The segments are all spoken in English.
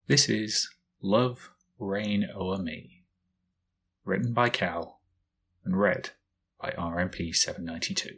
This is Love, Reign O'er Me, written by Cal and read by RMP792.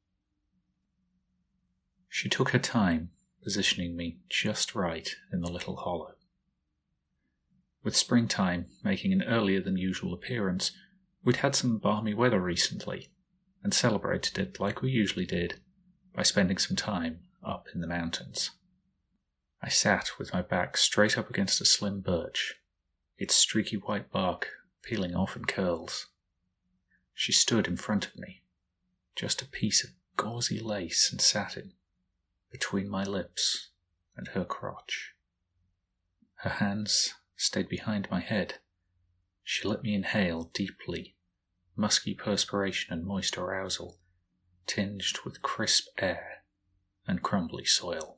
She took her time, positioning me just right in the little hollow. With springtime making an earlier than usual appearance, we'd had some balmy weather recently, and celebrated it like we usually did, by spending some time up in the mountains. I sat with my back straight up against a slim birch, its streaky white bark peeling off in curls. She stood in front of me, just a piece of gauzy lace and satin, between my lips and her crotch. Her hands stayed behind my head. She let me inhale deeply, musky perspiration and moist arousal, tinged with crisp air and crumbly soil.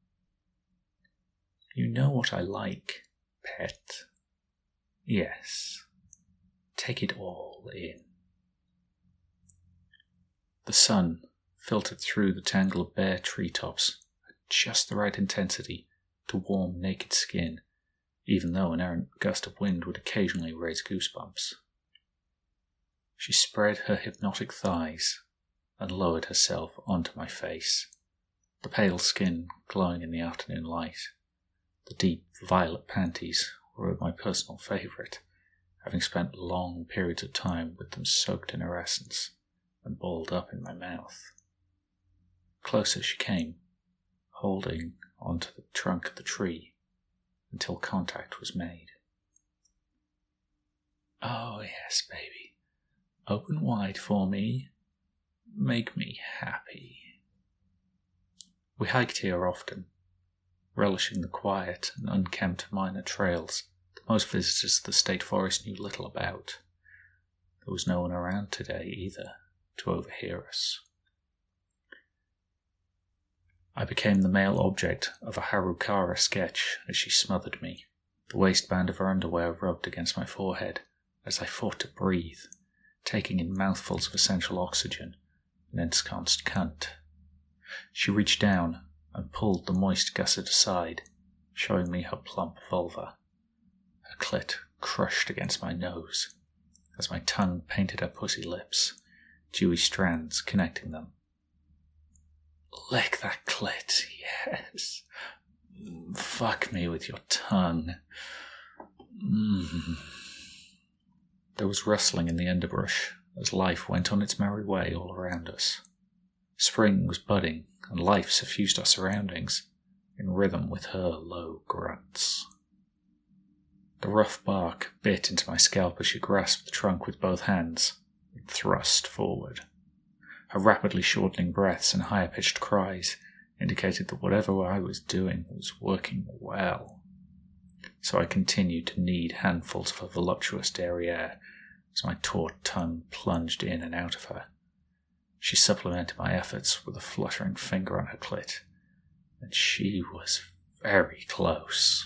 You know what I like, pet. Yes, take it all in. The sun filtered through the tangle of bare treetops at just the right intensity to warm naked skin, even though an errant gust of wind would occasionally raise goosebumps. She spread her hypnotic thighs and lowered herself onto my face, the pale skin glowing in the afternoon light. The deep violet panties were my personal favourite, having spent long periods of time with them soaked in her essence and balled up in my mouth. Closer she came, holding onto the trunk of the tree until contact was made. Oh yes, baby. Open wide for me. Make me happy. We hiked here often, relishing the quiet and unkempt minor trails that most visitors to the state forest knew little about. There was no one around today either to overhear us. I became the male object of a Harukara sketch as she smothered me, the waistband of her underwear rubbed against my forehead as I fought to breathe, taking in mouthfuls of essential oxygen, an ensconced cunt. She reached down and pulled the moist gusset aside, showing me her plump vulva. Her clit crushed against my nose, as my tongue painted her pussy lips, dewy strands connecting them. Lick that clit, yes. Fuck me with your tongue. There was rustling in the underbrush as life went on its merry way all around us. Spring was budding, and life suffused our surroundings, in rhythm with her low grunts. The rough bark bit into my scalp as she grasped the trunk with both hands and thrust forward. Her rapidly shortening breaths and higher-pitched cries indicated that whatever I was doing was working well. So I continued to knead handfuls of her voluptuous derriere as my taut tongue plunged in and out of her. She supplemented my efforts with a fluttering finger on her clit, and she was very close.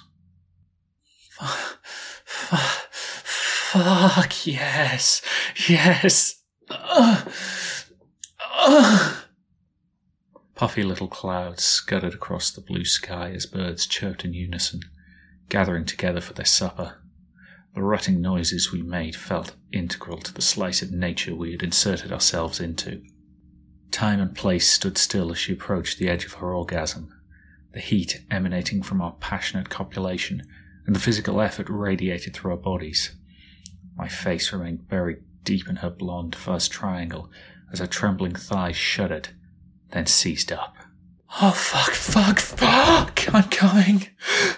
Fuck, yes, yes. Puffy little clouds scudded across the blue sky as birds chirped in unison, gathering together for their supper. The rutting noises we made felt integral to the slice of nature we had inserted ourselves into. Time and place stood still as she approached the edge of her orgasm, the heat emanating from our passionate copulation and the physical effort radiated through our bodies. My face remained buried deep in her blonde fuzz triangle as her trembling thighs shuddered, then seized up. Oh, fuck, I'm coming.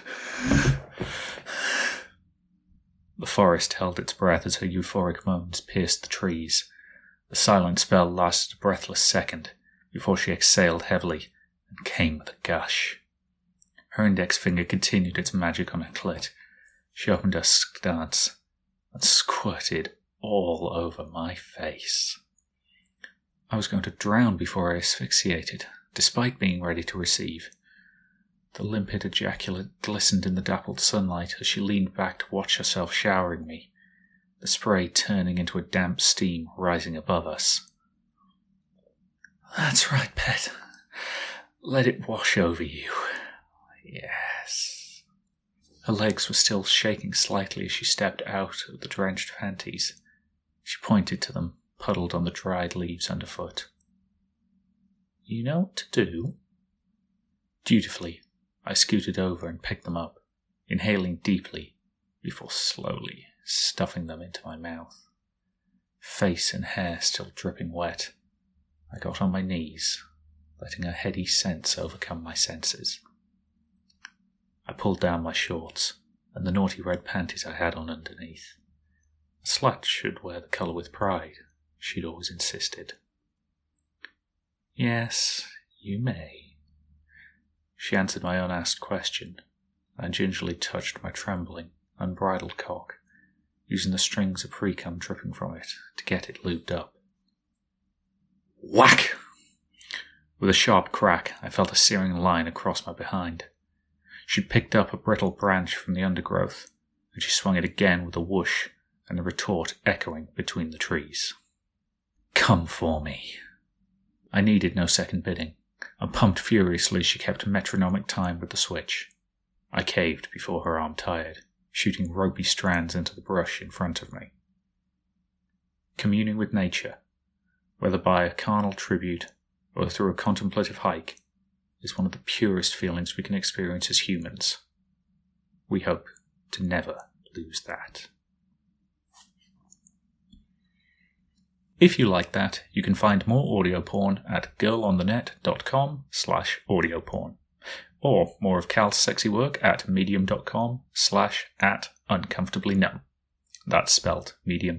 The forest held its breath as her euphoric moans pierced the trees. The silent spell lasted a breathless second before she exhaled heavily and came with a gush. Her index finger continued its magic on her clit. She opened her stance and squirted all over my face. I was going to drown before I asphyxiated, despite being ready to receive. The limpid ejaculate glistened in the dappled sunlight as she leaned back to watch herself showering me, the spray turning into a damp steam rising above us. That's right, pet. Let it wash over you. Yes. Her legs were still shaking slightly as she stepped out of the drenched panties. She pointed to them, puddled on the dried leaves underfoot. "You know what to do?" Dutifully, I scooted over and picked them up, inhaling deeply before slowly stuffing them into my mouth. Face and hair still dripping wet, I got on my knees, letting a heady sense overcome my senses. I pulled down my shorts and the naughty red panties I had on underneath. A slut should wear the colour with pride, she'd always insisted. "Yes, you may." She answered my unasked question, and gingerly touched my trembling, unbridled cock, using the strings of pre-cum dripping from it to get it lubed up. Whack! With a sharp crack, I felt a searing line across my behind. She'd picked up a brittle branch from the undergrowth, and she swung it again with a whoosh and the retort echoing between the trees. "Come for me." I needed no second bidding, and pumped furiously as she kept metronomic time with the switch. I caved before her arm tired, shooting ropey strands into the brush in front of me. Communing with nature, whether by a carnal tribute or through a contemplative hike, is one of the purest feelings we can experience as humans. We hope to never lose that. If you like that, you can find more audio porn at girlonthenet.com/audioporn, or more of Cal's sexy work at medium.com/@uncomfortablynumb. That's spelled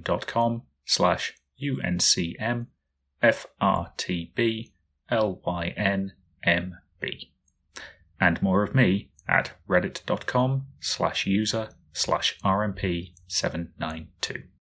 medium.com/uncmfrtblynmb. And more of me at reddit.com/user/rmp792.